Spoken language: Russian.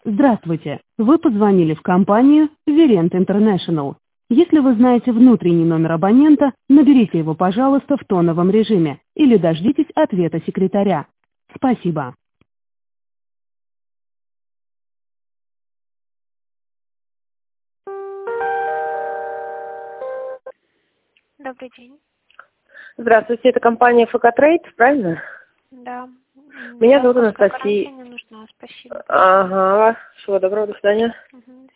Здравствуйте. Вы позвонили в компанию Verent International. Если вы знаете внутренний номер абонента, наберите его, пожалуйста, в тоновом режиме или дождитесь ответа секретаря. Спасибо. Добрый день. Здравствуйте, это компания ФК Трейд, правильно? Да. Меня зовут Информация Анастасия. не нужна, спасибо. Ага, всего доброго, до свидания. Мгм.